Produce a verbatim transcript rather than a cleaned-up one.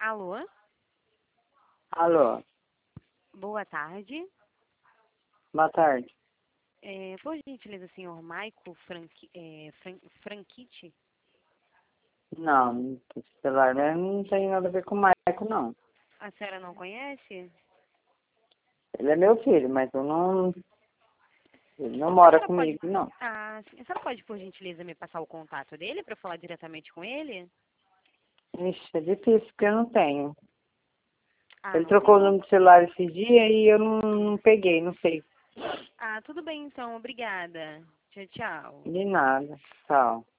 Alô? Alô, Boa tarde. boa tarde. É, por gentileza, senhor Maico Franqui, é, Fran, Franchitti? Não, esse celular não tem nada a ver com o Maico, não. A senhora não conhece? Ele é meu filho, mas eu não. Ele não A mora senhora pode, comigo, não. ah, sim. A senhora pode, por gentileza, me passar o contato dele para eu falar diretamente com ele? Ixi, é difícil porque eu não tenho. Ah, Ele não trocou o tem? número de celular esse dia e eu não, não peguei, não sei. Ah, tudo bem então, obrigada. Tchau, tchau. De nada. Tchau.